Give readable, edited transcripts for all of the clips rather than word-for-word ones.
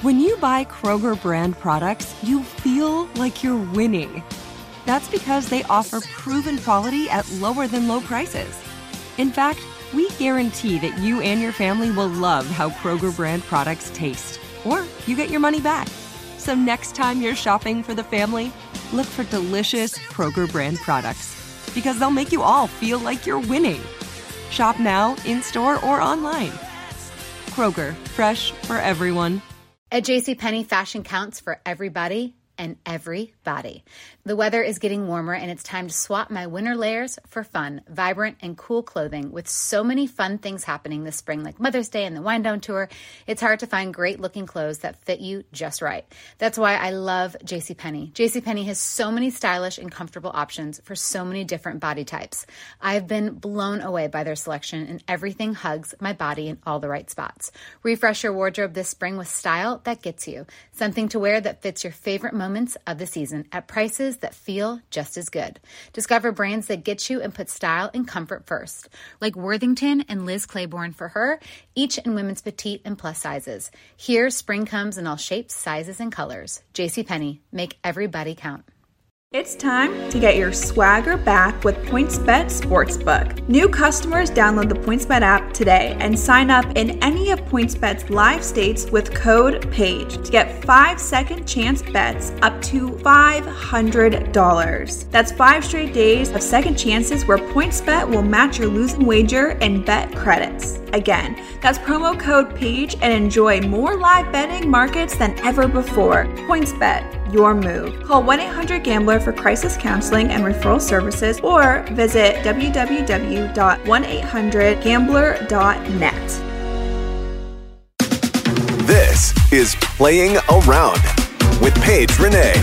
When you buy Kroger brand products, you feel like you're winning. That's because they offer proven quality at lower than low prices. In fact, we guarantee that you and your family will love how Kroger brand products taste, or you get your money back. So next time you're shopping for the family, look for delicious Kroger brand products, because they'll make you all feel like you're winning. Shop now, in-store, or online. Kroger, fresh for everyone. At JCPenney, fashion counts for everybody and everybody. The weather is getting warmer and it's time to swap my winter layers for fun, vibrant, and cool clothing. With so many fun things happening this spring, like Mother's Day and the Wind Down Tour, it's hard to find great looking clothes that fit you just right. That's why I love JCPenney. JCPenney has so many stylish and comfortable options for so many different body types. I've been blown away by their selection, and everything hugs my body in all the right spots. Refresh your wardrobe this spring with style that gets you. Something to wear that fits your favorite moments of the season at prices that feel just as good. Discover brands that get you and put style and comfort first, like Worthington and Liz Claiborne for her, each in women's petite and plus sizes. Here, spring comes in all shapes, sizes, and colors. JCPenney, make everybody count. It's time to get your swagger back with PointsBet Sportsbook. New customers download the PointsBet app today and sign up in any of PointsBet's live states with code PAGE to get 5-second chance bets up to $500. That's 5 straight days of second chances where PointsBet will match your losing wager and bet credits. Again, that's promo code PAGE and enjoy more live betting markets than ever before. PointsBet, your move. Call 1-800-GAMBLER for crisis counseling and referral services, or visit www.1800gambler.net. This is Playing Around with Paige Renee.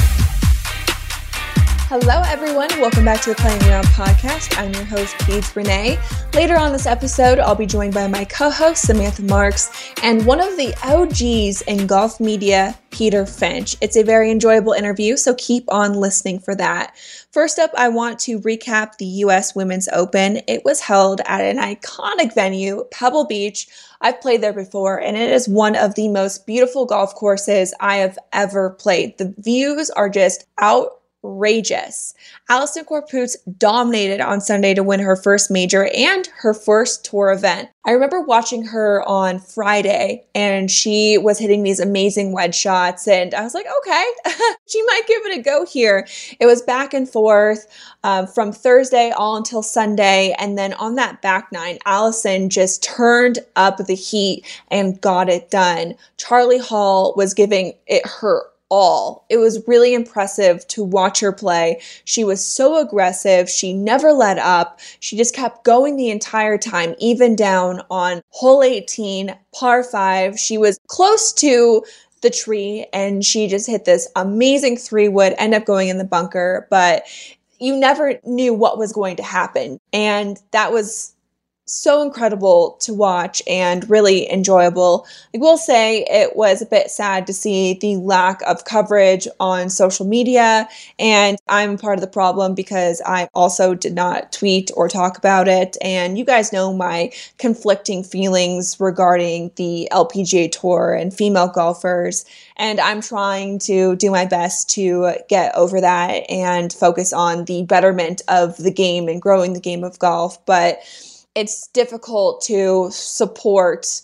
Hello, everyone. Welcome back to the Playing Around podcast. I'm your host, Paige Renee. Later on this episode, I'll be joined by my co-host, Samantha Marks, and one of the OGs in golf media, Peter Finch. It's a very enjoyable interview, so keep on listening for that. First up, I want to recap the U.S. Women's Open. It was held at an iconic venue, Pebble Beach. I've played there before, and it is one of the most beautiful golf courses I have ever played. The views are just outrageous. Allisen Corpuz dominated on Sunday to win her first major and her first tour event. I remember watching her on Friday, and she was hitting these amazing wedge shots, and I was like, okay, she might give it a go here. It was back and forth from Thursday all until Sunday, and then on that back nine, Allisen just turned up the heat and got it done. Charlie Hall was giving it her all. It was really impressive to watch her play. She was so aggressive. She never let up. She just kept going the entire time, even down on hole 18, par 5. She was close to the tree and she just hit this amazing 3-wood, end up going in the bunker, but you never knew what was going to happen. And that was so incredible to watch and really enjoyable. I will say it was a bit sad to see the lack of coverage on social media, and I'm part of the problem because I also did not tweet or talk about it. And you guys know my conflicting feelings regarding the LPGA Tour and female golfers, and I'm trying to do my best to get over that and focus on the betterment of the game and growing the game of golf. But it's difficult to support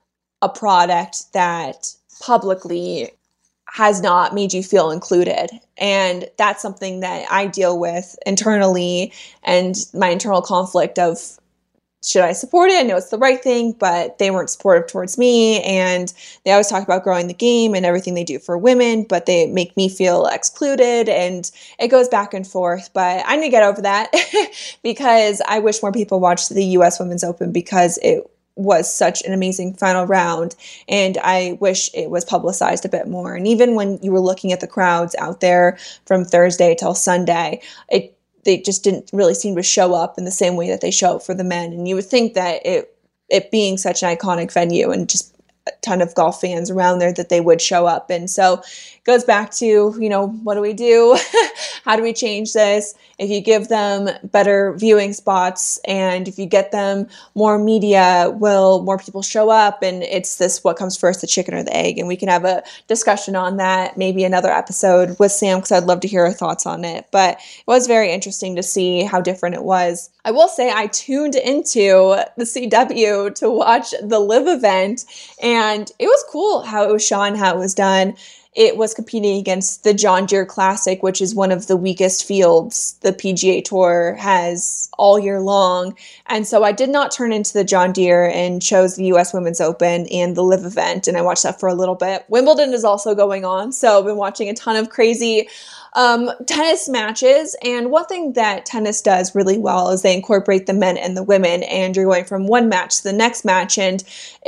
a product that publicly has not made you feel included. And that's something that I deal with internally, and my internal conflict of, should I support it? I know it's the right thing, but they weren't supportive towards me. And they always talk about growing the game and everything they do for women, but they make me feel excluded, and it goes back and forth. But I need to get over that because I wish more people watched the U.S. Women's Open because it was such an amazing final round. And I wish it was publicized a bit more. And even when you were looking at the crowds out there from Thursday till Sunday, they just didn't really seem to show up in the same way that they show up for the men. And you would think that it being such an iconic venue and just ton of golf fans around there that they would show up. And so it goes back to, what do we do? How do we change this? If you give them better viewing spots and if you get them more media, will more people show up? And it's this, what comes first, the chicken or the egg? And we can have a discussion on that, maybe another episode with Sam, because I'd love to hear her thoughts on it. But it was very interesting to see how different it was. I will say I tuned into the CW to watch the LIV event, and it was cool how it was shot, how it was done. It was competing against the John Deere Classic, which is one of the weakest fields the PGA Tour has all year long. And so I did not turn into the John Deere and chose the US Women's Open and the LIV event, and I watched that for a little bit. Wimbledon is also going on, so I've been watching a ton of crazy tennis matches. And one thing that tennis does really well is they incorporate the men and the women, and you're going from one match to the next match. And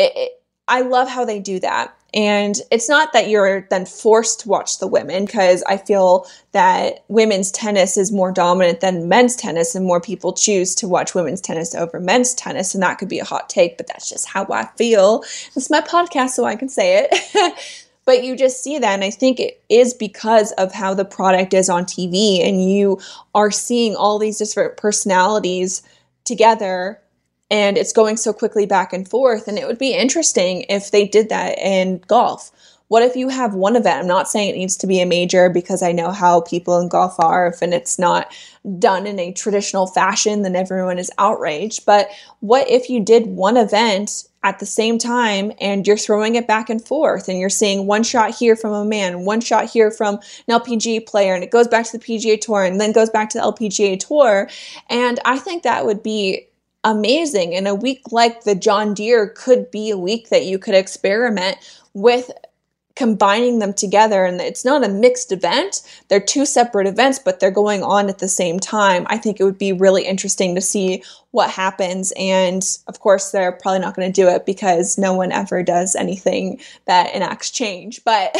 I love how they do that. And it's not that you're then forced to watch the women, because I feel that women's tennis is more dominant than men's tennis, and more people choose to watch women's tennis over men's tennis. And that could be a hot take, but that's just how I feel. It's my podcast, so I can say it. But you just see that, and I think it is because of how the product is on TV, and you are seeing all these different personalities together, and it's going so quickly back and forth. And it would be interesting if they did that in golf. What if you have one event? I'm not saying it needs to be a major, because I know how people in golf are. If it's not done in a traditional fashion, then everyone is outraged. But what if you did one event at the same time, and you're throwing it back and forth, and you're seeing one shot here from a man, one shot here from an LPGA player, and it goes back to the PGA Tour and then goes back to the LPGA Tour. And I think that would be amazing. And a week like the John Deere could be a week that you could experiment with combining them together. And it's not a mixed event. They're two separate events, but they're going on at the same time. I think it would be really interesting to see what happens. And of course, they're probably not going to do it, because no one ever does anything that enacts change. But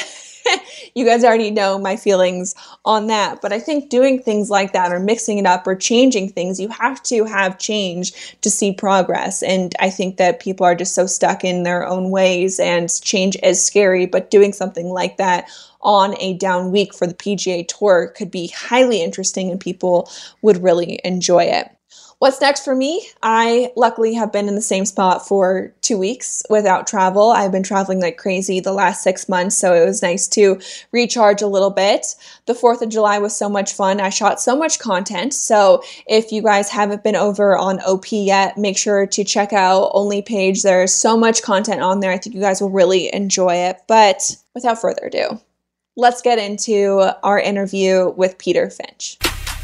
you guys already know my feelings on that. But I think doing things like that, or mixing it up, or changing things, you have to have change to see progress. And I think that people are just so stuck in their own ways, and change is scary. But doing something like that on a down week for the PGA Tour could be highly interesting, and people would really enjoy it. What's next for me? I luckily have been in the same spot for 2 weeks without travel. I've been traveling like crazy the last 6 months, so it was nice to recharge a little bit. The 4th of July was so much fun. I shot so much content. So if you guys haven't been over on OP yet, make sure to check out Only page. There's so much content on there. I think you guys will really enjoy it. But without further ado, let's get into our interview with Peter Finch.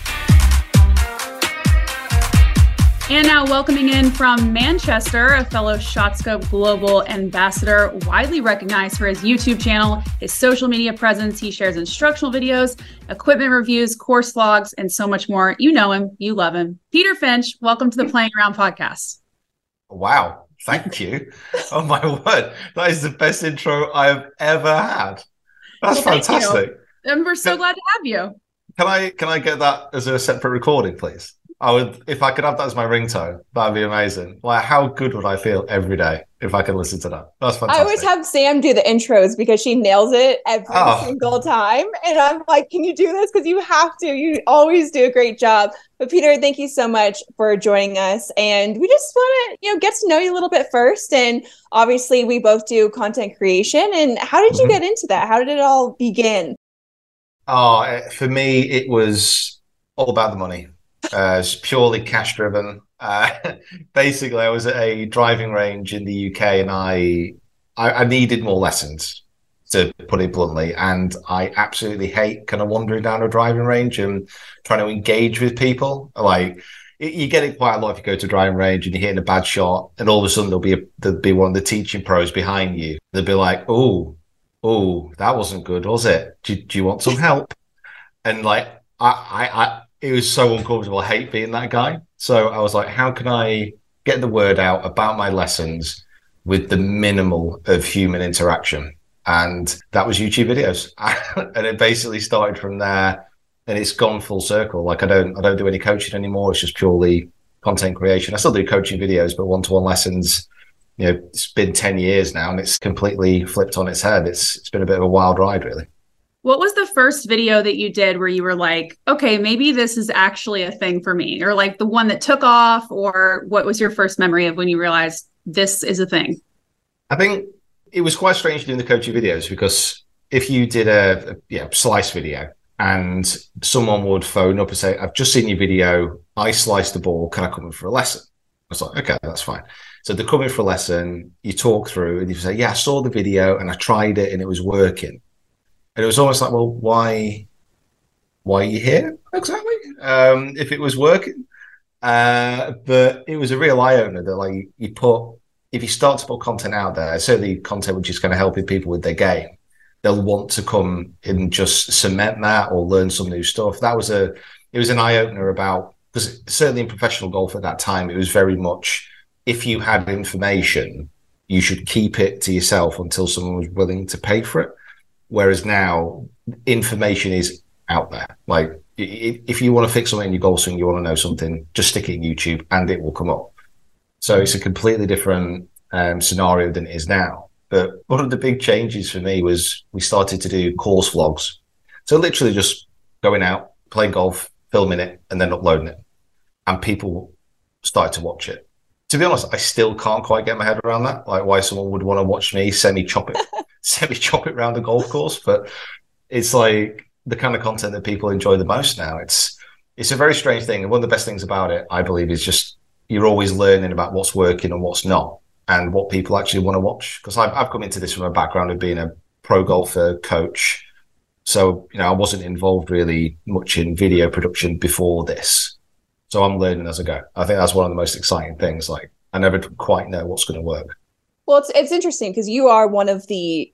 And now welcoming in from Manchester, a fellow ShotScope Global ambassador, widely recognized for his YouTube channel, his social media presence. He shares instructional videos, equipment reviews, course logs, and so much more. You know him, you love him. Peter Finch, welcome to the Playing Around podcast. Wow, thank you. Oh my word, that is the best intro I've ever had. That's fantastic. And we're so glad to have you. Can I get that as a separate recording, please? I would, if I could have that as my ringtone, that'd be amazing. Like, how good would I feel every day if I could listen to that? That's fantastic. I always have Sam do the intros, because she nails it every single time. And I'm like, can you do this? Because you have to. You always do a great job. But Peter, thank you so much for joining us. And we just want to, get to know you a little bit first. And obviously, we both do content creation. And how did you get into that? How did it all begin? Oh, for me, it was all about the money. It's purely cash driven. Basically, I was at a driving range in the UK, and I needed more lessons, to put it bluntly. And I absolutely hate kind of wandering down a driving range and trying to engage with people. Like, you get it quite a lot if you go to a driving range and you're hitting a bad shot, and all of a sudden there'll be one of the teaching pros behind you. They'll be like, "Oh, that wasn't good, was it? Do you want some help?" And like, it was so uncomfortable. I hate being that guy. So I was like, how can I get the word out about my lessons with the minimal of human interaction? And that was YouTube videos. And it basically started from there, and it's gone full circle. Like, I don't do any coaching anymore. It's just purely content creation. I still do coaching videos, but one-to-one lessons it's been 10 years now and it's completely flipped on its head. It's been a bit of a wild ride, really. What was the first video that you did where you were like, okay, maybe this is actually a thing for me, or like the one that took off, or what was your first memory of when you realized this is a thing? I think it was quite strange doing the coaching videos, because if you did a slice video and someone would phone up and say, I've just seen your video, I sliced the ball, can I come in for a lesson? I was like, okay, that's fine. So they come in for a lesson, you talk through and you say, yeah, I saw the video and I tried it and it was working. And it was almost like, well, why are you here exactly? If it was working. But it was a real eye-opener that, like, if you start to put content out there, certainly content which is kind of helping people with their game, they'll want to come and just cement that or learn some new stuff. It was an eye-opener about, because certainly in professional golf at that time, it was very much, if you had information, you should keep it to yourself until someone was willing to pay for it. Whereas now, information is out there. Like, if you want to fix something in your golf swing, you want to know something, just stick it in YouTube and it will come up. So it's a completely different scenario than it is now. But one of the big changes for me was we started to do course vlogs. So literally just going out, playing golf, filming it, and then uploading it. And people started to watch it. To be honest, I still can't quite get my head around that. Like, why someone would want to watch me semi-chop it around a golf course. But it's like the kind of content that people enjoy the most now. It's a very strange thing. And one of the best things about it, I believe, is just you're always learning about what's working and what's not, and what people actually want to watch. Because I've come into this from a background of being a pro golfer coach. So, I wasn't involved really much in video production before this. So I'm learning as I go. I think that's one of the most exciting things. Like, I never quite know what's going to work. Well, it's interesting because you are one of the,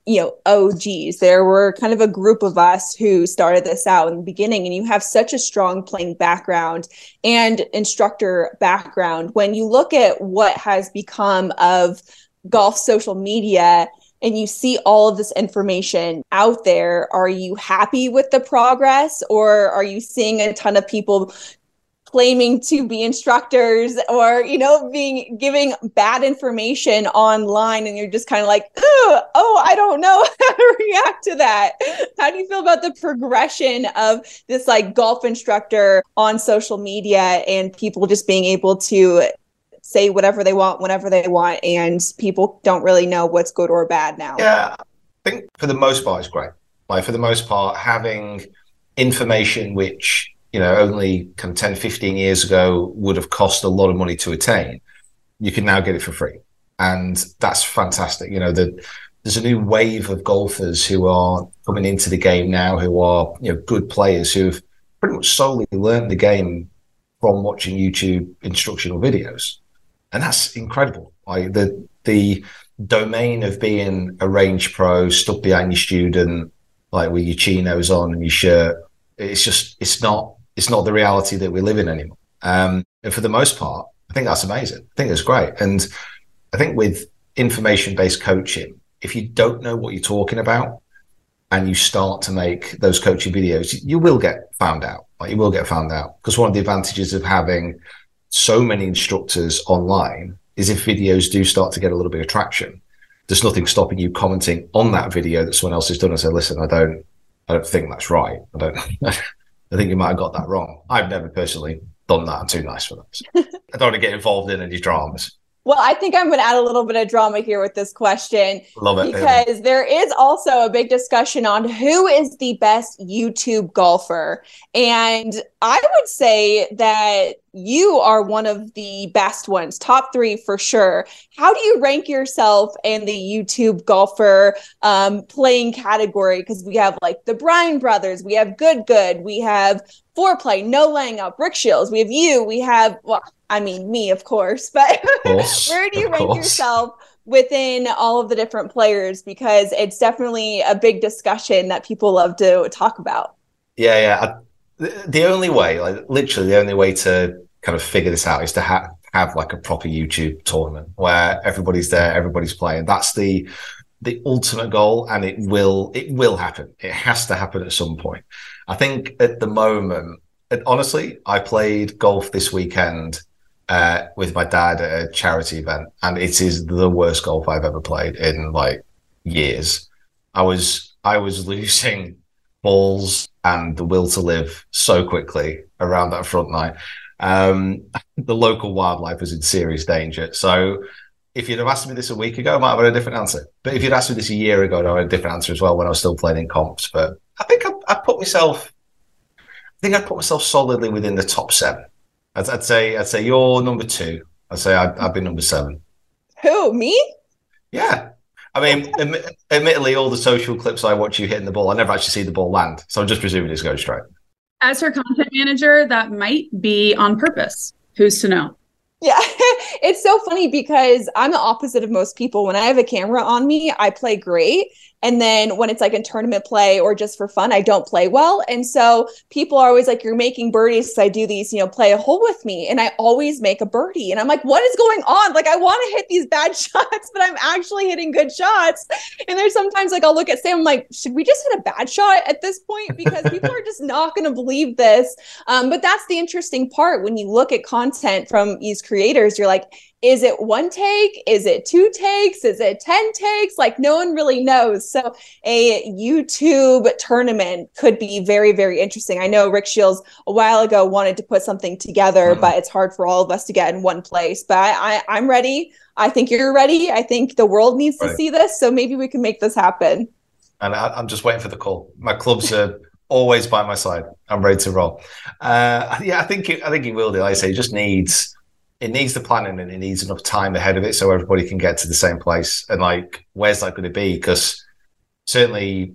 OGs. There were kind of a group of us who started this out in the beginning, and you have such a strong playing background and instructor background. When you look at what has become of golf social media and you see all of this information out there, are you happy with the progress, or are you seeing a ton of people claiming to be instructors or, giving bad information online, and you're just kind of like, I don't know how to react to that? How do you feel about the progression of this like golf instructor on social media and people just being able to say whatever they want, whenever they want, and people don't really know what's good or bad now? Yeah, I think for the most part, it's great. Like, for the most part, having information which only 10, 15 years ago would have cost a lot of money to attain, you can now get it for free. And that's fantastic. There's a new wave of golfers who are coming into the game now, who are, good players who've pretty much solely learned the game from watching YouTube instructional videos. And that's incredible. Like, the domain of being a range pro stuck behind your student, like with your chinos on and your shirt, it's not the reality that we live in anymore. And for the most part, I think that's amazing. I think it's great. And I think with information-based coaching, if you don't know what you're talking about and you start to make those coaching videos, you will get found out. Like, you will get found out. Because one of the advantages of having so many instructors online is if videos do start to get a little bit of traction, there's nothing stopping you commenting on that video that someone else has done and say, listen, I don't think that's right. I think you might have got that wrong. I've never personally done that. I'm too nice for that. I don't want to get involved in any dramas. Well, I think I'm going to add a little bit of drama here with this question. Love it. Because there is also a big discussion on who is the best YouTube golfer. And I would say that you are one of the best ones, top 3 for sure. How do you rank yourself in the YouTube golfer playing category? Because we have like the Bryan brothers, we have Good, we have Foreplay, No Laying Up, Rick Shields, we have you, we have, me, of course, but where do you rank yourself within all of the different players? Because it's definitely a big discussion that people love to talk about. Yeah. The only way, like literally the only way to kind of figure this out is to have like a proper YouTube tournament where everybody's there, everybody's playing. That's the ultimate goal, and it will happen. It has to happen at some point. I think at the moment, honestly, I played golf this weekend with my dad at a charity event, and it is the worst golf I've ever played in like years. I was losing balls and the will to live so quickly around that front nine. The local wildlife was in serious danger. So if you'd have asked me this a week ago, I might have had a different answer. But if you'd asked me this a year ago, I'd have had a different answer as well when I was still playing in comps. But I think I put myself solidly within the top 7. I'd say you're number 2. I'd say I'd be number 7. Who, me? Yeah. I mean, admittedly, all the social clips I watch you hitting the ball, I never actually see the ball land. So I'm just presuming it's going straight. As her content manager, that might be on purpose. Who's to know? Yeah, it's so funny because I'm the opposite of most people. When I have a camera on me, I play great. And then when it's like in tournament play or just for fun, I don't play well. And so people are always like, you're making birdies because I do these, play a hole with me. And I always make a birdie. And I'm like, what is going on? Like, I want to hit these bad shots, but I'm actually hitting good shots. And there's sometimes like, I'll look at Sam, I'm like, should we just hit a bad shot at this point? Because people are just not going to believe this. But that's the interesting part. When you look at content from these creators, you're like, is it 1 take? Is it 2 takes? Is it 10 takes? Like, no one really knows. So a YouTube tournament could be very, very interesting. I know Rick Shields a while ago wanted to put something together, but it's hard for all of us to get in one place. But I'm ready. I think you're ready. I think the world needs to see this. So maybe we can make this happen. And I'm just waiting for the call. My clubs are always by my side. I'm ready to roll. I think it will do. Like I say, it needs the planning and it needs enough time ahead of it so everybody can get to the same place. And like, where's that going to be? Because certainly,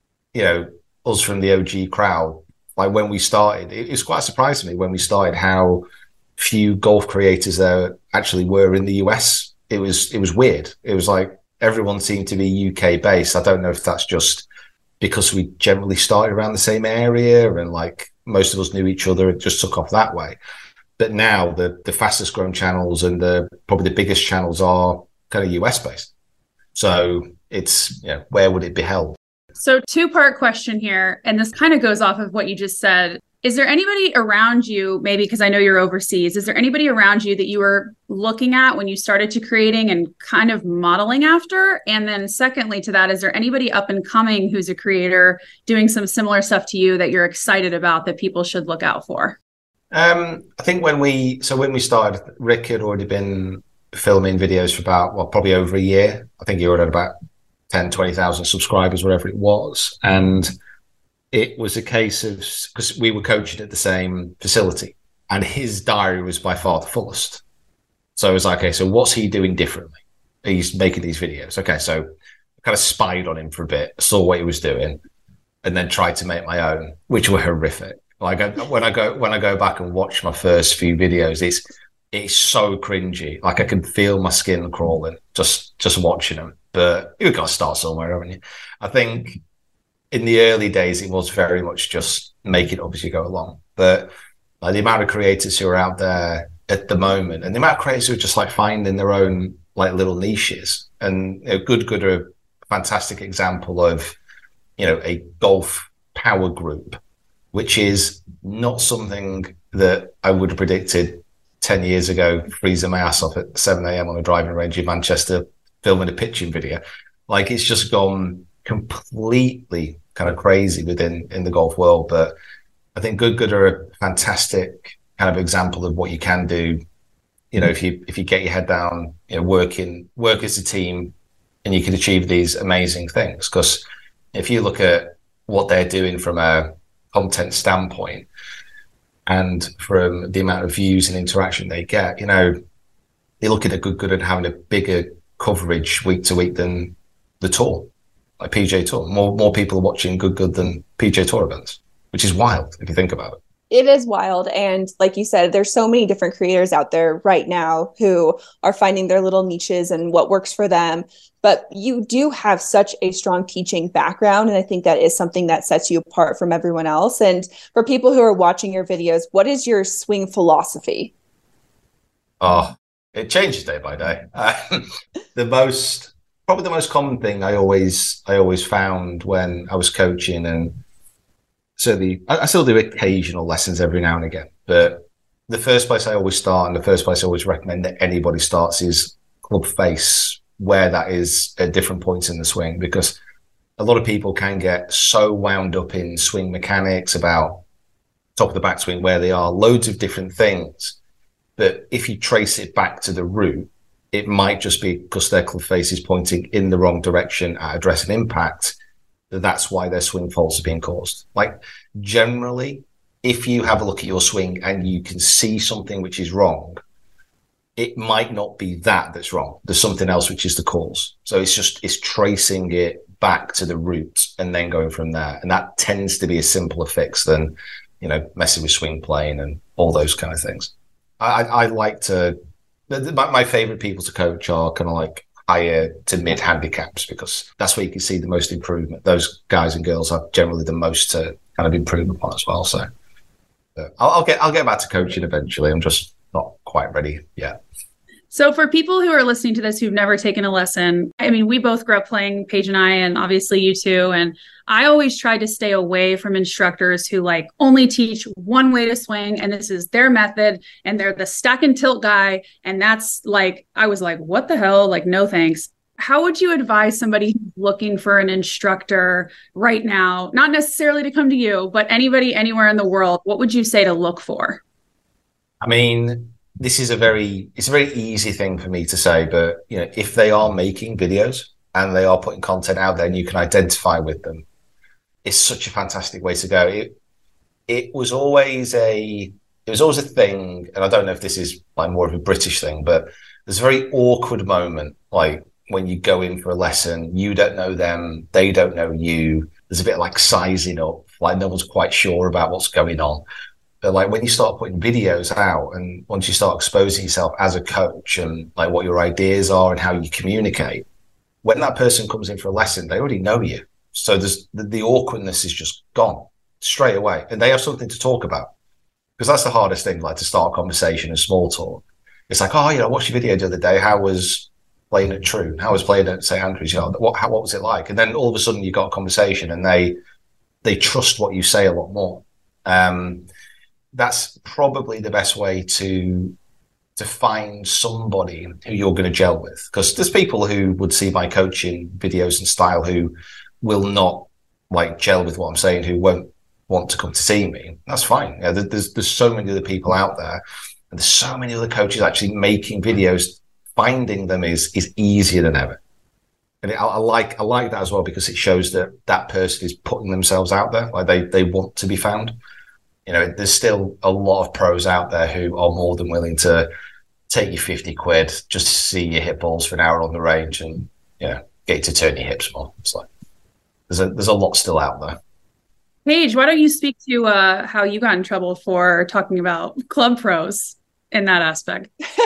us from the OG crowd, like when we started, it's quite surprising to me when we started how few golf creators there actually were in the US. It was weird. It was like everyone seemed to be UK based. I don't know if that's just because we generally started around the same area and like most of us knew each other. It just took off that way. But now the fastest growing channels and probably the biggest channels are kind of US based. So it's, where would it be held? So 2-part question here. And this kind of goes off of what you just said. Is there anybody around you, maybe because I know you're overseas, is there anybody around you that you were looking at when you started to creating and kind of modeling after? And then secondly to that, is there anybody up and coming who's a creator doing some similar stuff to you that you're excited about that people should look out for? I think when we started, Rick had already been filming videos for about, probably over a year. I think he already had about 10, 20,000 subscribers, whatever it was. And it was a case of, because we were coaching at the same facility and his diary was by far the fullest. So I was like, okay, so what's he doing differently? He's making these videos. Okay, so I kind of spied on him for a bit, saw what he was doing, and then tried to make my own, which were horrific. Like when I go back and watch my first few videos, it's so cringy. Like I can feel my skin crawling just watching them. But you've got to start somewhere, haven't you? I think in the early days, it was very much just make it up as you go along. But like the amount of creators who are out there at the moment, and the amount of creators who are just like finding their own like little niches, and Good are a fantastic example of a golf power group, which is not something that I would have predicted 10 years ago, freezing my ass off at 7 a.m. on a driving range in Manchester, filming a pitching video. Like it's just gone completely kind of crazy in the golf world. But I think Good are a fantastic kind of example of what you can do. If you get your head down, work as a team, and you can achieve these amazing things. Because if you look at what they're doing from a content standpoint and from the amount of views and interaction they get, they're looking at Good and having a bigger coverage week to week than the tour, like PGA Tour. More people are watching Good than PGA Tour events, which is wild if you think about it. It is wild. And like you said, there's so many different creators out there right now who are finding their little niches and what works for them. But you do have such a strong teaching background. And I think that is something that sets you apart from everyone else. And for people who are watching your videos, what is your swing philosophy? Oh, it changes day by day. Probably the most common thing I always found when I was coaching, and certainly I still do occasional lessons every now and again, but the first place I always start and the first place I always recommend that anybody starts is club face, where that is at different points in the swing, because a lot of people can get so wound up in swing mechanics about top of the backswing, where they are, loads of different things. But if you trace it back to the root, it might just be because their club face is pointing in the wrong direction at address and impact. That's why their swing faults are being caused. Like generally, if you have a look at your swing and you can see something which is wrong, it might not be that's wrong. There's something else which is the cause. So it's tracing it back to the root and then going from there. And that tends to be a simpler fix than, messing with swing plane and all those kind of things. I like to, my favorite people to coach are kind of like higher to mid handicaps, because that's where you can see the most improvement. Those guys and girls are generally the most to kind of improve upon as well. So I'll get back to coaching eventually. I'm just not quite ready yet. So for people who are listening to this who've never taken a lesson, I mean, we both grew up playing, Paige and I, and obviously you too. And I always tried to stay away from instructors who like only teach one way to swing and this is their method and they're the stack and tilt guy. And that's like, I was like, what the hell? Like, no, thanks. How would you advise somebody who's looking for an instructor right now, not necessarily to come to you, but anybody anywhere in the world? What would you say to look for? I mean, it's a very easy thing for me to say, but if they are making videos and they are putting content out there and you can identify with them, it's such a fantastic way to go. It was always a thing, and I don't know if this is like more of a British thing, but there's a very awkward moment, like when you go in for a lesson, you don't know them, they don't know you. There's a bit like sizing up, like no one's quite sure about what's going on. But like when you start putting videos out and once you start exposing yourself as a coach and like what your ideas are and how you communicate, when that person comes in for a lesson, they already know you. So there's the awkwardness is just gone straight away. And they have something to talk about, because that's the hardest thing, like to start a conversation and small talk. It's like, I watched your video the other day. How was playing at True? How was playing at St. Andrews? What was it like? And then all of a sudden you got a conversation and they trust what you say a lot more. That's probably the best way to find somebody who you're going to gel with. Because there's people who would see my coaching videos and style who will not like gel with what I'm saying, who won't want to come to see me. That's fine. There's so many other people out there, and there's so many other coaches actually making videos. Finding them is easier than ever. And I like that as well, because it shows that person is putting themselves out there. Like they want to be found. There's still a lot of pros out there who are more than willing to take you 50 quid just to see you hit balls for an hour on the range and, get you to turn your hips more. It's like, there's a lot still out there. Paige, why don't you speak to how you got in trouble for talking about club pros in that aspect?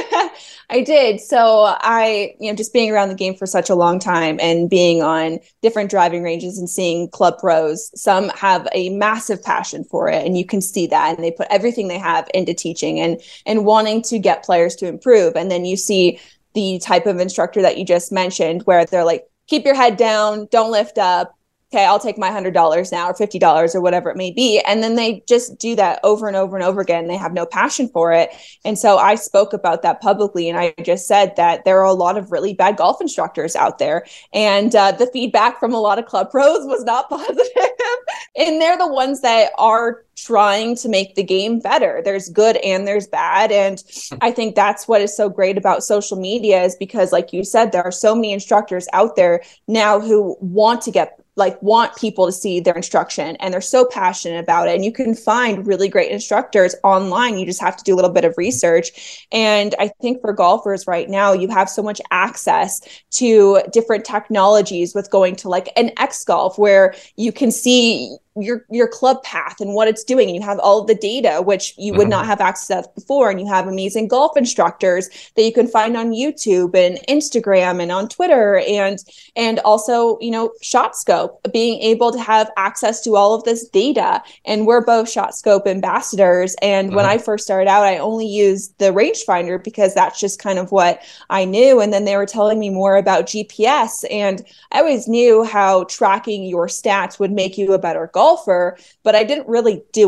I did. So I, just being around the game for such a long time and being on different driving ranges and seeing club pros, some have a massive passion for it. And you can see that. And they put everything they have into teaching and wanting to get players to improve. And then you see the type of instructor that you just mentioned, where they're like, keep your head down, don't lift up. Okay, I'll take my $100 now or $50 or whatever it may be. And then they just do that over and over and over again. They have no passion for it. And so I spoke about that publicly. And I just said that there are a lot of really bad golf instructors out there. And the feedback from a lot of club pros was not positive. And they're the ones that are trying to make the game better. There's good and there's bad. And I think that's what is so great about social media, is because, like you said, there are so many instructors out there now who want people to see their instruction, and they're so passionate about it. And you can find really great instructors online. You just have to do a little bit of research. And I think for golfers right now, you have so much access to different technologies with going to like an X Golf, where you can see your club path and what it's doing. And you have all of the data, which you would not have access to before. And you have amazing golf instructors that you can find on YouTube and Instagram and on Twitter, and also, ShotScope, being able to have access to all of this data. And we're both ShotScope ambassadors. And when I first started out, I only used the rangefinder because that's just kind of what I knew. And then they were telling me more about GPS. And I always knew how tracking your stats would make you a better golfer, but I didn't really do it.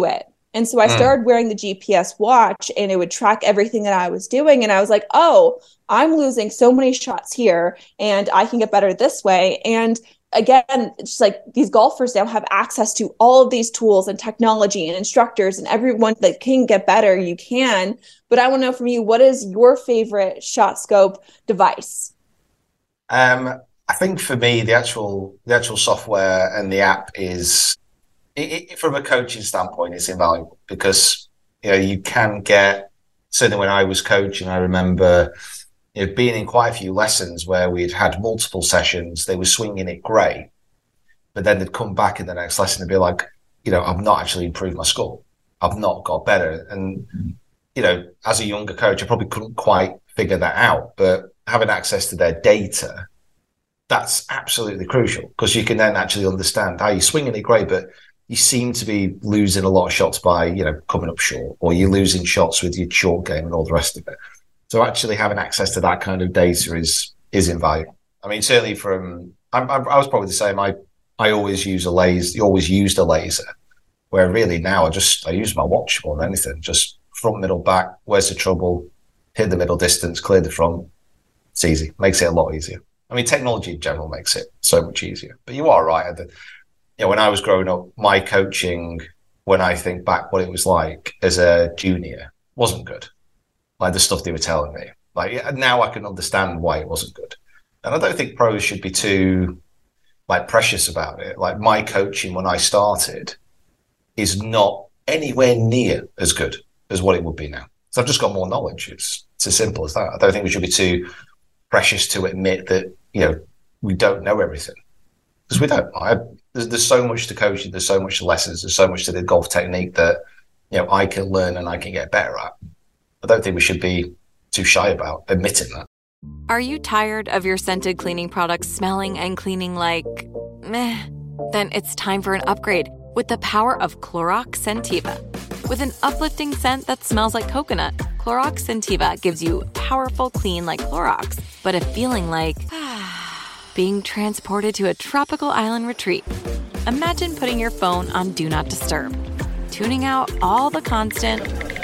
And so I started wearing the GPS watch, and it would track everything that I was doing. And I was like, oh, I'm losing so many shots here, and I can get better this way. And again, it's like these golfers now have access to all of these tools and technology and instructors and everyone that can get better. You can. But I want to know from you, what is your favorite ShotScope device? I think for me, the actual software and the app is, from a coaching standpoint, it's invaluable because you can get, certainly when I was coaching, I remember being in quite a few lessons where we'd had multiple sessions, they were swinging it great, but then they'd come back in the next lesson and be like, I've not actually improved my score. I've not got better. And, as a younger coach, I probably couldn't quite figure that out, but having access to their data, that's absolutely crucial because you can then actually understand how you're swinging it great, but you seem to be losing a lot of shots by, coming up short, or you're losing shots with your short game and all the rest of it. So actually having access to that kind of data is invaluable. I mean, certainly I was probably the same. I always use a laser. You always used a laser, where really now I use my watch more than anything. Just front, middle, back. Where's the trouble? Hit the middle distance, clear the front. It's easy. Makes it a lot easier. I mean, technology in general makes it so much easier. But you are right. When I was growing up, my coaching, when I think back what it was like as a junior, wasn't good. Like the stuff they were telling me. Like now I can understand why it wasn't good. And I don't think pros should be too precious about it. Like my coaching when I started is not anywhere near as good as what it would be now. So I've just got more knowledge. It's as simple as that. I don't think we should be too precious to admit that, we don't know everything. Because we don't. There's so much to coaching, there's so much to lessons, there's so much to the golf technique that, I can learn and I can get better at. I don't think we should be too shy about admitting that. Are you tired of your scented cleaning products smelling and cleaning like meh? Then it's time for an upgrade with the power of Clorox Scentiva. With an uplifting scent that smells like coconut, Clorox Scentiva gives you powerful clean like Clorox, but a feeling like being transported to a tropical island retreat. Imagine putting your phone on Do Not Disturb, tuning out all the constant,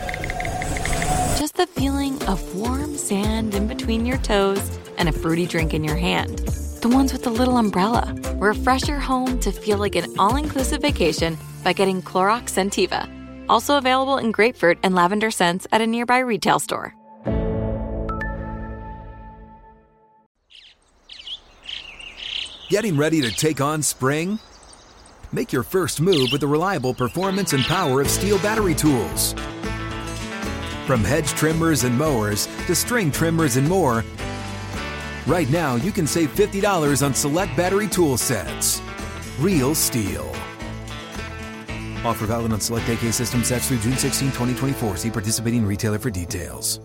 just the feeling of warm sand in between your toes and a fruity drink in your hand. The ones with the little umbrella. Refresh your home to feel like an all-inclusive vacation by getting Clorox Scentiva. Also available in grapefruit and lavender scents at a nearby retail store. Getting ready to take on spring? Make your first move with the reliable performance and power of Steel battery tools. From hedge trimmers and mowers to string trimmers and more, right now you can save $50 on select battery tool sets. Real Steel. Offer valid on select AK system sets through June 16, 2024. See participating retailer for details.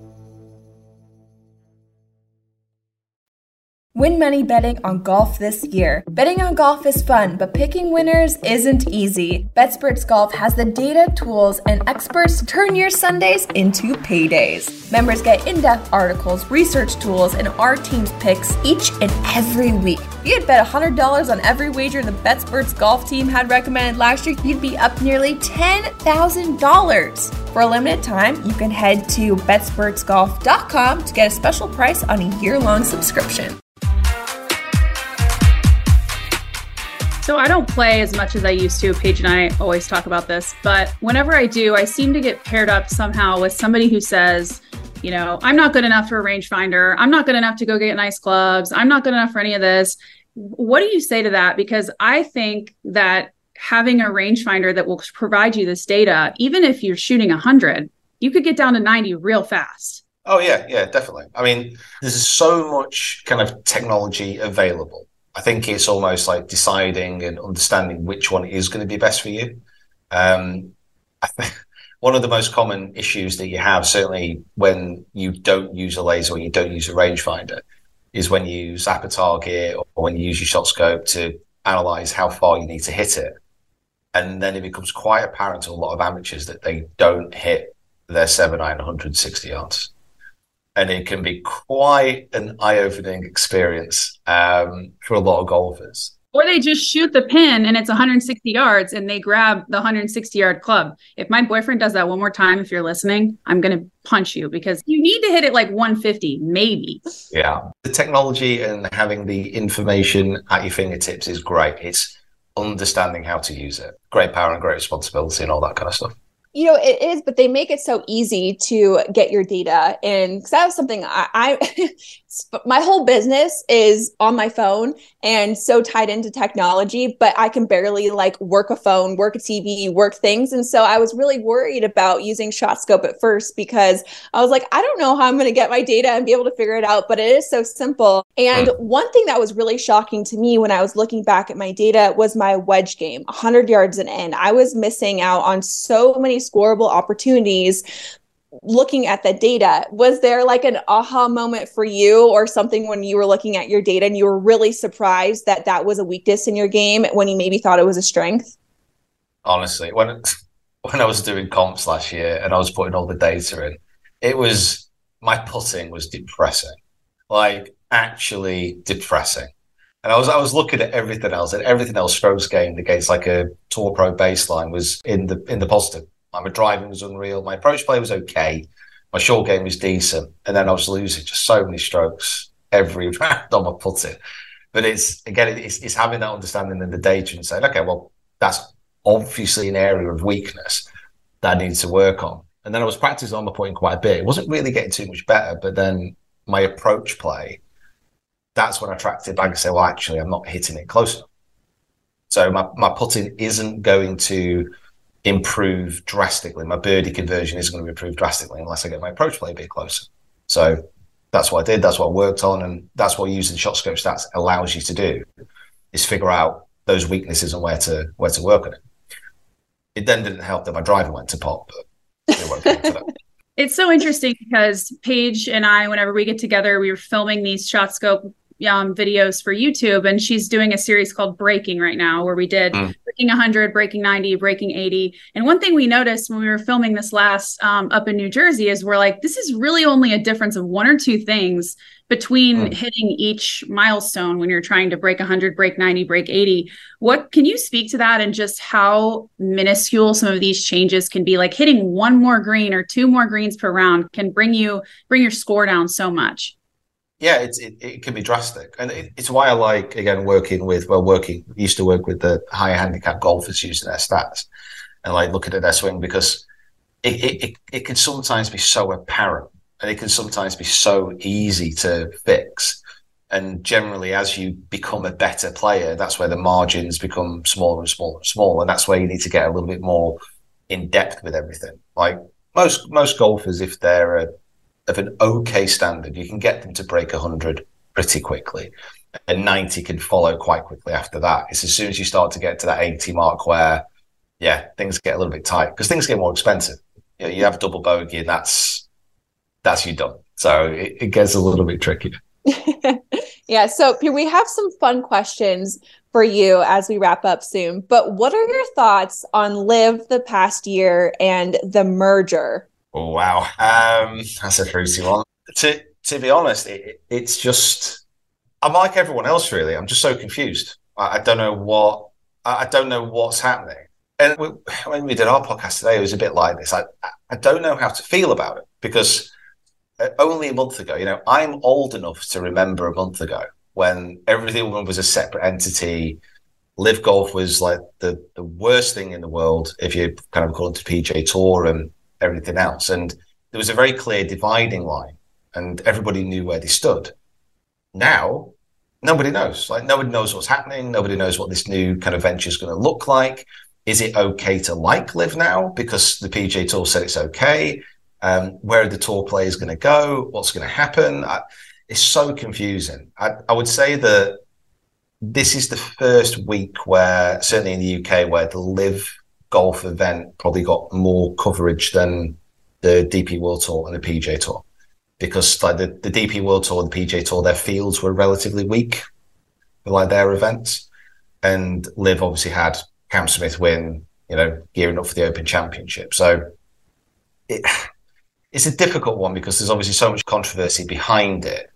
Win money betting on golf this year. Betting on golf is fun, but picking winners isn't easy. BetSperts Golf has the data, tools, and experts to turn your Sundays into paydays. Members get in-depth articles, research tools, and our team's picks each and every week. If you had bet $100 on every wager the BetSperts Golf team had recommended last year, you'd be up nearly $10,000. For a limited time, you can head to BetSpertsGolf.com to get a special price on a year-long subscription. So I don't play as much as I used to. Paige and I always talk about this, but whenever I do, I seem to get paired up somehow with somebody who says, I'm not good enough for a rangefinder. I'm not good enough to go get nice clubs. I'm not good enough for any of this. What do you say to that? Because I think that having a rangefinder that will provide you this data, even if you're shooting 100, you could get down to 90 real fast. Oh, yeah, definitely. I mean, there's so much kind of technology available. I think it's almost like deciding and understanding which one is going to be best for you. I think one of the most common issues that you have, certainly when you don't use a laser or you don't use a rangefinder, is when you zap a target or when you use your shot scope to analyze how far you need to hit it. And then it becomes quite apparent to a lot of amateurs that they don't hit their 7-iron 160 yards. And it can be quite an eye-opening experience for a lot of golfers. Or they just shoot the pin and it's 160 yards and they grab the 160-yard club. If my boyfriend does that one more time, if you're listening, I'm going to punch you because you need to hit it like 150, maybe. Yeah. The technology and having the information at your fingertips is great. It's understanding how to use it. Great power and great responsibility and all that kind of stuff. You know, it is, but they make it so easy to get your data. And because that was something I my whole business is on my phone and so tied into technology, but I can barely like work a phone, work a TV, work things. And so I was really worried about using ShotScope at first because I was like, I don't know how I'm going to get my data and be able to figure it out, but it is so simple. And one thing that was really shocking to me when I was looking back at my data was my wedge game, 100 yards and in. I was missing out on so many scoreable opportunities looking at the data. Was there like an aha moment for you or something when you were looking at your data and you were really surprised that that was a weakness in your game when you maybe thought it was a strength? Honestly, when I was doing comps last year and I was putting all the data in, it was, my putting was depressing, like actually depressing. And I was looking at everything else, and everything else strokes gained against like a Tour Pro baseline was in the positive. My driving was unreal. My approach play was okay. My short game was decent. And then I was losing just so many strokes every round on my putting. But it's having that understanding in the data and saying, okay, well, that's obviously an area of weakness that I need to work on. And then I was practicing on my putting quite a bit. It wasn't really getting too much better, but then my approach play, that's when I tracked it back and said, well, actually, I'm not hitting it close enough. So my putting isn't going to improve drastically. My birdie conversion isn't going to improve drastically unless I get my approach play a bit closer. So that's what I did. That's what I worked on. And that's what using ShotScope stats allows you to do, is figure out those weaknesses and where to work on it. It then didn't help that my driver went to pot, but it won't come to that. It's so interesting because Paige and I, whenever we get together, we were filming these ShotScope videos for YouTube, and she's doing a series called Breaking right now, where we did breaking 100, breaking 90, breaking 80. And one thing we noticed when we were filming this last up in New Jersey is we're like, this is really only a difference of one or two things between hitting each milestone when you're trying to break 100, break 90, break 80. What can you speak to that and just how minuscule some of these changes can be? Like hitting one more green or two more greens per round can bring your score down so much. Yeah, it can be drastic. And it's why I like, again, used to work with the higher handicap golfers using their stats and like looking at their swing, because it can sometimes be so apparent and it can sometimes be so easy to fix. And generally, as you become a better player, that's where the margins become smaller and smaller and smaller. And that's where you need to get a little bit more in depth with everything. Like most golfers, if they're of an okay standard, you can get them to break 100 pretty quickly, and 90 can follow quite quickly after that. It's as soon as you start to get to that 80 mark where, yeah, things get a little bit tight because things get more expensive. You know, you have double bogey and that's you done. So it gets a little bit tricky. Yeah. So we have some fun questions for you as we wrap up soon, but what are your thoughts on LIV the past year and the merger? Oh, wow. That's a fruity one. To be honest, it's just, I'm like everyone else, really. I'm just so confused. I don't know what's happening. And when we did our podcast today, it was a bit like this. I don't know how to feel about it, because only a month ago, I'm old enough to remember a month ago when everything was a separate entity. LIV Golf was like the worst thing in the world if you kind of call it the PGA Tour and everything else. And there was a very clear dividing line and everybody knew where they stood. Now, nobody knows. Like, nobody knows what's happening. Nobody knows what this new kind of venture is going to look like. Is it okay to like LIV now because the PGA Tour said it's okay? Where are the tour players going to go? What's going to happen? It's so confusing. I would say that this is the first week where, certainly in the UK, where the LIV Golf event probably got more coverage than the DP World Tour and the PGA Tour, because like the DP World Tour and the PGA Tour, their fields were relatively weak for like their events, and LIV obviously had Cam Smith win, gearing up for the Open Championship. So it's a difficult one because there's obviously so much controversy behind it.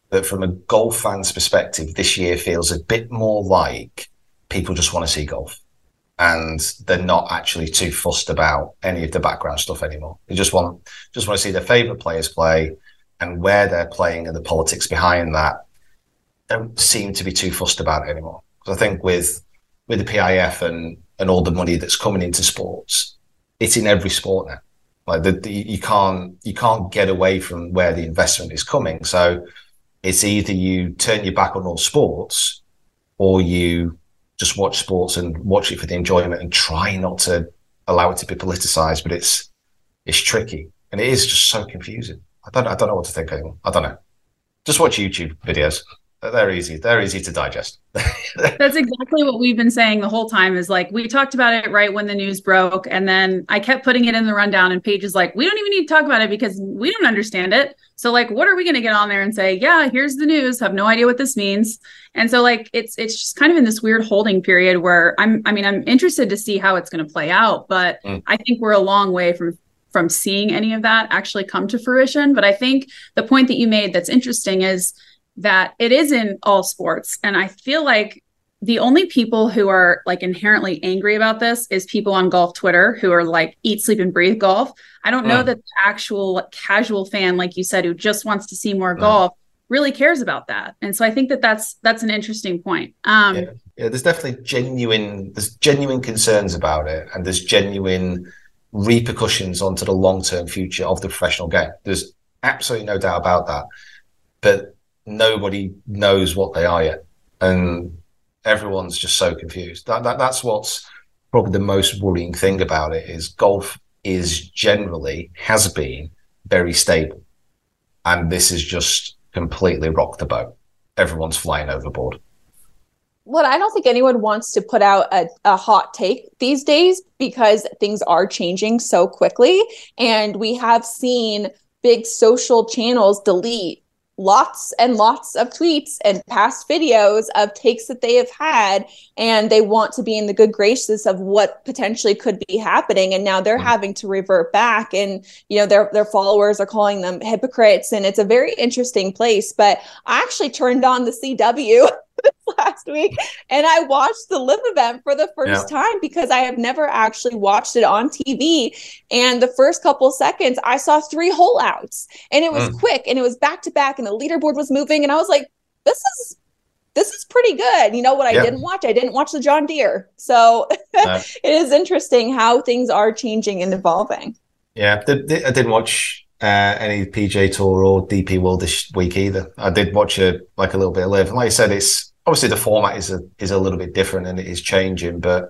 that from a golf fan's perspective, this year feels a bit more like people just want to see golf. And they're not actually too fussed about any of the background stuff anymore. They just want to see their favourite players play, and where they're playing and the politics behind that don't seem to be too fussed about it anymore. Because I think with the PIF and all the money that's coming into sports, it's in every sport now. Like you can't get away from where the investment is coming. So it's either you turn your back on all sports, or you just watch sports and watch it for the enjoyment and try not to allow it to be politicized. But it's tricky, and it is just so confusing. I don't know what to think anymore. I don't know. Just watch YouTube videos. They're easy. They're easy to digest. That's exactly what we've been saying the whole time, is like, we talked about it right when the news broke, and then I kept putting it in the rundown, and Paige is like, we don't even need to talk about it because we don't understand it. So like, what are we going to get on there and say, yeah, here's the news, have no idea what this means. And so like, it's just kind of in this weird holding period where I'm interested to see how it's going to play out, but I think we're a long way from seeing any of that actually come to fruition. But I think the point that you made that's interesting is that it is in all sports. And I feel like the only people who are like inherently angry about this is people on golf Twitter who are like, eat, sleep, and breathe golf. I don't know that the actual casual fan, like you said, who just wants to see more golf really cares about that. And so I think that's an interesting point. Yeah, there's definitely genuine concerns about it, and there's genuine repercussions onto the long-term future of the professional game. There's absolutely no doubt about that. But nobody knows what they are yet, and everyone's just so confused. That's what's probably the most worrying thing about it, is golf has been very stable, and this has just completely rocked the boat. Everyone's flying overboard. Well, I don't think anyone wants to put out a hot take these days, because things are changing so quickly, and we have seen big social channels delete lots and lots of tweets and past videos of takes that they have had, and they want to be in the good graces of what potentially could be happening. And now they're having to revert back, and, you know, their followers are calling them hypocrites, and it's a very interesting place. But I actually turned on the CW last week, and I watched the live event for the first time, because I have never actually watched it on TV. And the first couple seconds, I saw 3 hole outs, and it was quick, and it was back to back, and the leaderboard was moving, and I was like, this is pretty good. You know what I didn't watch? I didn't watch the John Deere. So it is interesting how things are changing and evolving. Yeah, I didn't watch any PGA Tour or DP World this week either. I did watch a little bit of live. And like I said, it's obviously the format is a little bit different, and it is changing. But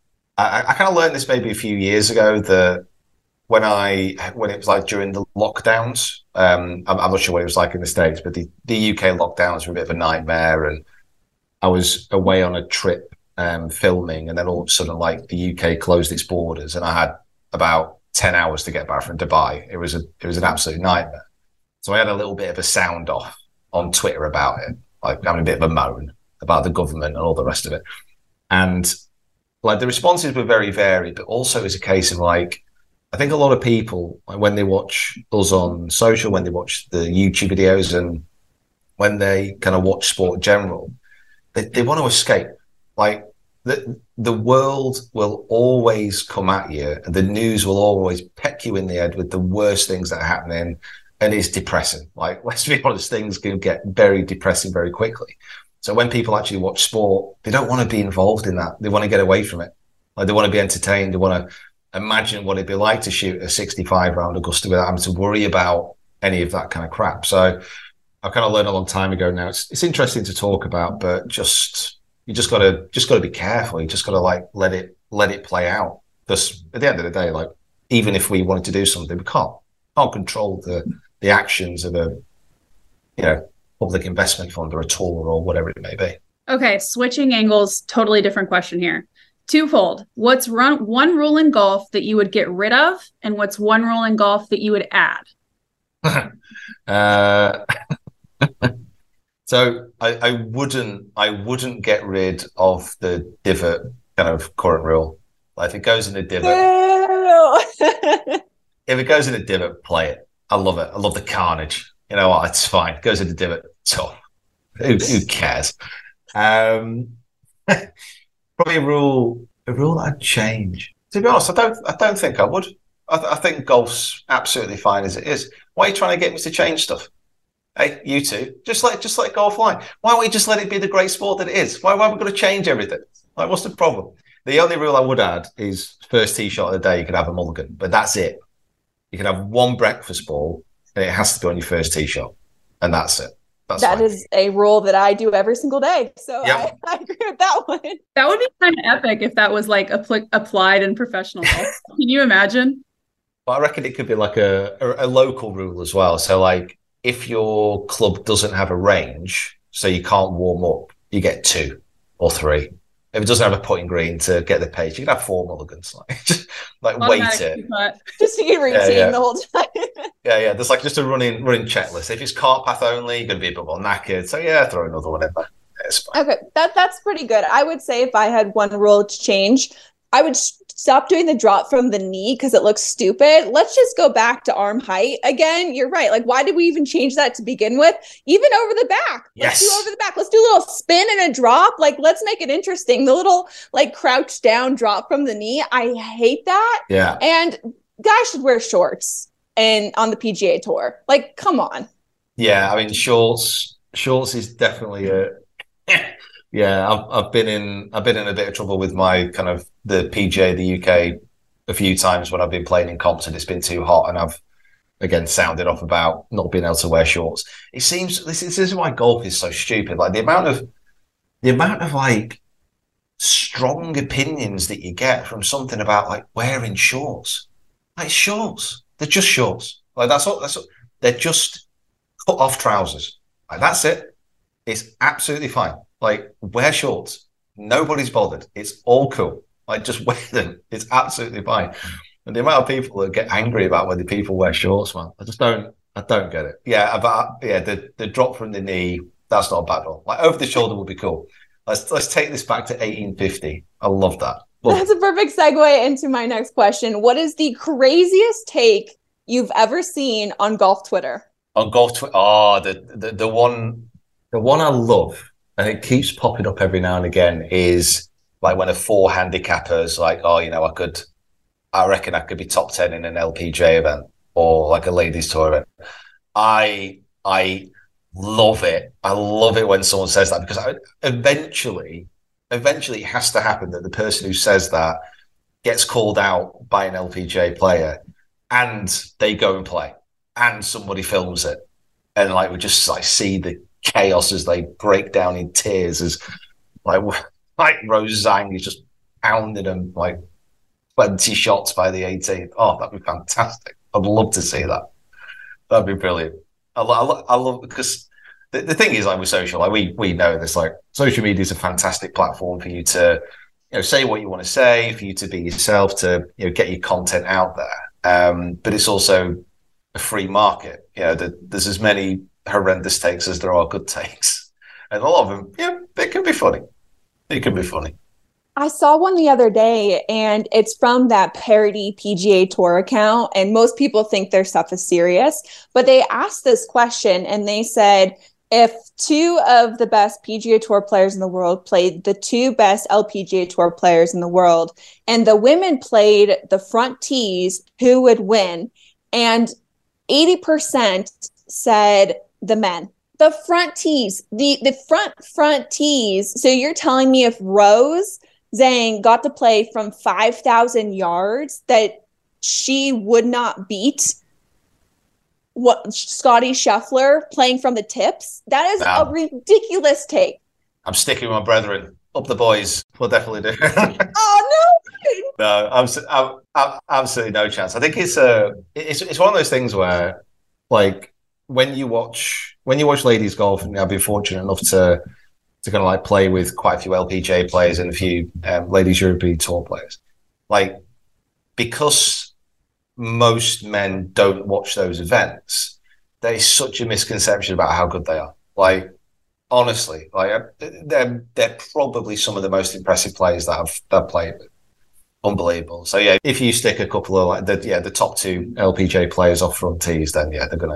I kind of learned this maybe a few years ago, that when it was like during the lockdowns, I'm not sure what it was like in the States, but the UK lockdowns were a bit of a nightmare, and I was away on a trip filming, and then all of a sudden, like, the UK closed its borders, and I had about 10 hours to get back from Dubai. It was an absolute nightmare. So I had a little bit of a sound off on Twitter about it, like having a bit of a moan about the government and all the rest of it. And like, the responses were very varied, but also it's a case of, like, I think a lot of people, like, when they watch us on social, when they watch the YouTube videos, and when they kind of watch sport in general, they want to escape. Like, the world will always come at you, and the news will always peck you in the head with the worst things that are happening, and it's depressing. Like, let's be honest, things can get very depressing very quickly. So when people actually watch sport, they don't want to be involved in that. They want to get away from it. Like, they want to be entertained. They want to imagine what it'd be like to shoot a 65 round Augusta without having to worry about any of that kind of crap. So I kind of learned a long time ago now. It's interesting to talk about, but you just gotta be careful. You just gotta, like, let it play out. Because at the end of the day, like, even if we wanted to do something, we can't control the actions of a, you know, public investment fund or a tour or whatever it may be. Okay, switching angles, totally different question here. Twofold. What's one rule in golf that you would get rid of, and what's one rule in golf that you would add? So I wouldn't get rid of the divot kind of current rule. Like, if it goes in a divot, if it goes in a divot, play it. I love it. I love the carnage. You know what? It's fine. Goes in the divot. So who cares? Probably a rule that I'd change. To be honest, I don't think I would. I think golf's absolutely fine as it is. Why are you trying to get me to change stuff? Hey, you two, just let golf lie. Why don't we just let it be the great sport that it is? Why are we going to change everything? Like, what's the problem? The only rule I would add is first tee shot of the day, you could have a mulligan, but that's it. You can have one breakfast ball, and it has to be on your first tee shot, and that's it. That is a rule that I do every single day. So yep. I agree with that one. That would be kind of epic if that was like applied in professional golf. Can you imagine? Well, I reckon it could be like a local rule as well. So like if your club doesn't have a range, so you can't warm up, you get 2 or 3. If it doesn't have a putting green to get the pace, you can have 4 mulligans. Like weight it. Just to get routine the whole time. Yeah. There's like just a running checklist. If it's cart path only, you're going to be a bit more knackered. So yeah, throw another one in there. It's fine. Okay, that's pretty good. I would say if I had one rule to change, I would stop doing the drop from the knee because it looks stupid. Let's just go back to arm height again. You're right. Like, why did we even change that to begin with? Even over the back. Yes. Let's do over the back. Let's do a little spin and a drop. Like, let's make it interesting. The little like crouch down drop from the knee. I hate that. Yeah. And guys should wear shorts and on the PGA Tour. Like, come on. Yeah, I mean, shorts is definitely a. Yeah, I've been in a bit of trouble with my kind of the PGA, the UK, a few times when I've been playing in comps and it's been too hot, and I've again sounded off about not being able to wear shorts. It seems this is why golf is so stupid. Like the amount of like strong opinions that you get from something about like wearing shorts. Like shorts, they're just shorts. Like that's all. They're just cut off trousers. Like that's it. It's absolutely fine. Like, wear shorts. Nobody's bothered. It's all cool. Like, just wear them. It's absolutely fine. And the amount of people that get angry about whether people wear shorts, man, I don't get it. Yeah, the drop from the knee, that's not a bad one. Like, over the shoulder would be cool. Let's take this back to 1850. I love that. That's a perfect segue into my next question. What is the craziest take you've ever seen on golf Twitter? On golf Twitter? Oh, the one I love, and it keeps popping up every now and again, is like when a 4 handicapper's like, oh, you know, I reckon I could be top 10 in an LPGA event or like a ladies tour event. I love it. I love it when someone says that, because eventually it has to happen that the person who says that gets called out by an LPGA player and they go and play and somebody films it. And like, we just like see the chaos as they break down in tears as like Rose Zhang is just pounding them like 20 shots by the 18th. Oh, that'd be fantastic. I'd love to see that. That'd be brilliant. I love, because the thing is, like with social, like we know this, like social media is a fantastic platform for you to, you know, say what you want to say, for you to be yourself, to, you know, get your content out there. But it's also a free market. You know, there's as many horrendous takes as there are good takes, and a lot of them, yeah, it can be funny. It can be funny. I saw one the other day, and it's from that parody PGA Tour account, and most people think their stuff is serious, but they asked this question, and they said, if 2 of the best PGA Tour players in the world played the 2 best LPGA Tour players in the world, and the women played the front tees, who would win? And 80% said the men. The front tees, the front tees. So you're telling me if Rose Zhang got to play from 5,000 yards that she would not beat what Scotty Scheffler playing from the tips? That is a ridiculous take. I'm sticking with my brethren. Up the boys. We'll definitely do. Oh no! No, absolutely no chance. I think it's one of those things where, like, when you watch ladies golf, and I've been fortunate enough to kind of like play with quite a few LPGA players and a few ladies European Tour players, like, because most men don't watch those events, there is such a misconception about how good they are. Like, honestly, like they're probably some of the most impressive players that I've played with. Unbelievable. So yeah, if you stick a couple of like the top 2 LPGA players off front tees, then yeah, they're gonna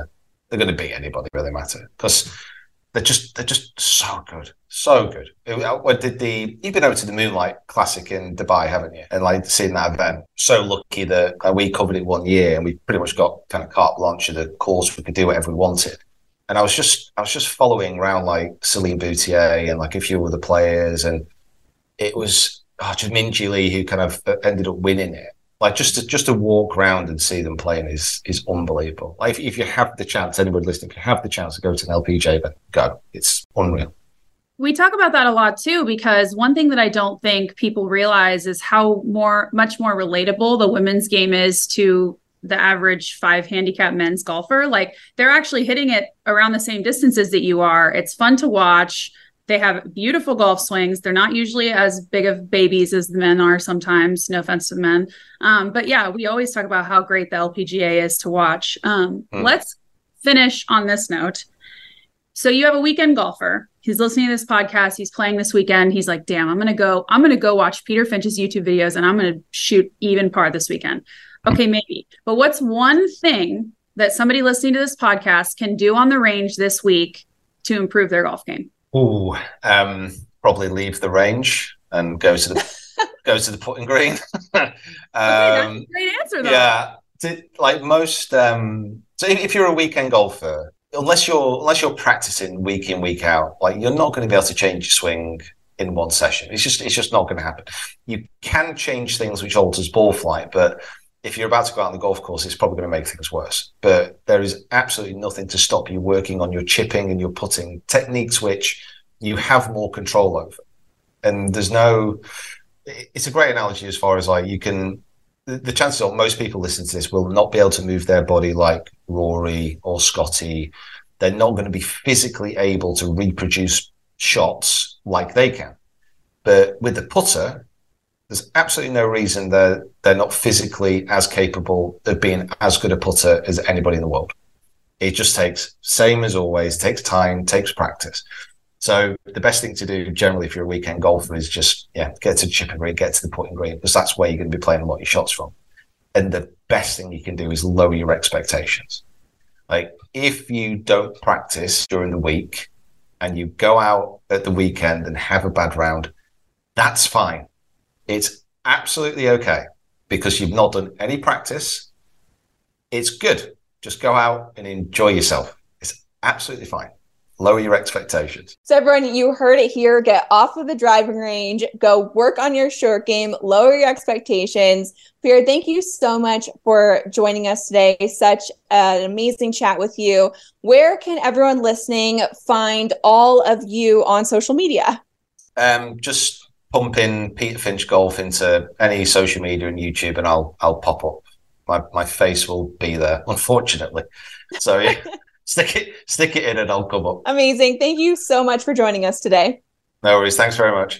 they're going to beat anybody, really matter, because they're just so good, so good. You've been over to the Moonlight Classic in Dubai, haven't you? And like seeing that event, so lucky that we covered it 1 year and we pretty much got kind of carte blanche of the course. We could do whatever we wanted. And I was just following around like Celine Boutier and like a few other players, and it was just Minjee Lee who kind of ended up winning it. Like just to walk around and see them playing is unbelievable. Like if you have the chance, anybody listening, if you have the chance to go to an LPGA event, go. It's unreal. We talk about that a lot too, because one thing that I don't think people realize is how much more relatable the women's game is to the average 5 handicap men's golfer. Like they're actually hitting it around the same distances that you are. It's fun to watch. They have beautiful golf swings. They're not usually as big of babies as the men are sometimes. No offense to men. But yeah, we always talk about how great the LPGA is to watch. Let's finish on this note. So you have a weekend golfer. He's listening to this podcast. He's playing this weekend. He's like, damn, I'm going to go watch Peter Finch's YouTube videos and I'm going to shoot even par this weekend. Okay, maybe. But what's one thing that somebody listening to this podcast can do on the range this week to improve their golf game? Probably leave the range and go to the putting green. Okay, that's a great answer, though. Yeah, like most. So if you're a weekend golfer, unless you're practicing week in, week out, like you're not going to be able to change your swing in one session. It's just not going to happen. You can change things which alters ball flight, but if you're about to go out on the golf course, it's probably going to make things worse. But there is absolutely nothing to stop you working on your chipping and your putting techniques, which you have more control over. And it's a great analogy as far as like the chances are most people listening to this will not be able to move their body like Rory or Scotty. They're not going to be physically able to reproduce shots like they can. But with the putter, there's absolutely no reason that they're not physically as capable of being as good a putter as anybody in the world. It just takes, same as always, takes time, takes practice. So the best thing to do generally if you're a weekend golfer is just, get to the chipping green, get to the putting green, because that's where you're going to be playing a lot of your shots from. And the best thing you can do is lower your expectations. Like if you don't practice during the week and you go out at the weekend and have a bad round, that's fine. It's absolutely okay because you've not done any practice. It's good. Just go out and enjoy yourself. It's absolutely fine. Lower your expectations. So everyone, you heard it here. Get off of the driving range. Go work on your short game. Lower your expectations. Peter, thank you so much for joining us today. Such an amazing chat with you. Where can everyone listening find all of you on social media? Just pump in Peter Finch Golf into any social media and YouTube and I'll pop up. My face will be there, unfortunately. So yeah, stick it in and I'll come up. Amazing. Thank you so much for joining us today. No worries. Thanks very much.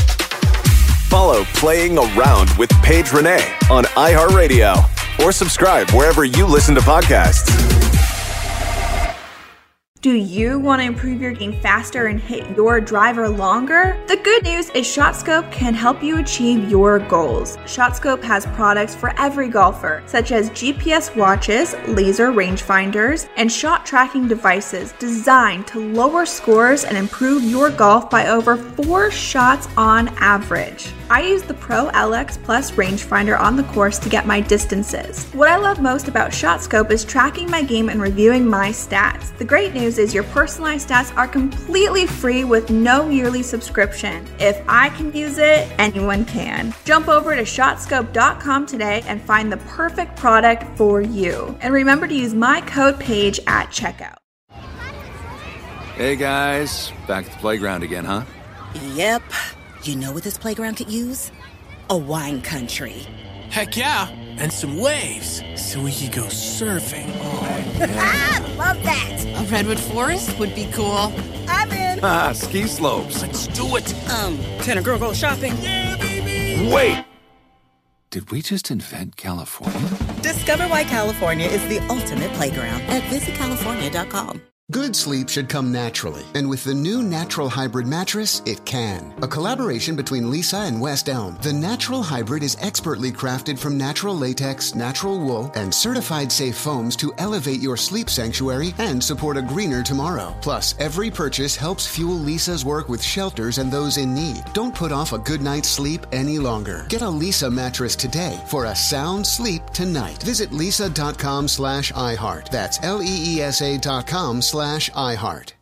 Follow Playing Around with Paige Renee on iHeartRadio or subscribe wherever you listen to podcasts. Do you want to improve your game faster and hit your driver longer? The good news is ShotScope can help you achieve your goals. ShotScope has products for every golfer, such as GPS watches, laser rangefinders, and shot tracking devices designed to lower scores and improve your golf by over 4 shots on average. I use the Pro LX Plus rangefinder on the course to get my distances. What I love most about ShotScope is tracking my game and reviewing my stats. The great news is your personalized stats are completely free with no yearly subscription. If I can use it, anyone can. Jump over to ShotScope.com today and find the perfect product for you. And remember to use my code PAIGE at checkout. Hey guys, back at the playground again, huh? Yep. You know what this playground could use? A wine country. Heck yeah, and some waves so we could go surfing. Oh, yeah. Ah, love that. A redwood forest would be cool. I'm in. Ah, ski slopes. Let's do it. Can a girl go shopping? Yeah, baby. Wait. Did we just invent California? Discover why California is the ultimate playground at visitcalifornia.com. Good sleep should come naturally, and with the new Natural Hybrid mattress, it can. A collaboration between Lisa and West Elm, the Natural Hybrid is expertly crafted from natural latex, natural wool, and certified safe foams to elevate your sleep sanctuary and support a greener tomorrow. Plus, every purchase helps fuel Lisa's work with shelters and those in need. Don't put off a good night's sleep any longer. Get a Lisa mattress today for a sound sleep tonight. Visit lisa.com/iHeart. That's LEESA.com/iHeart.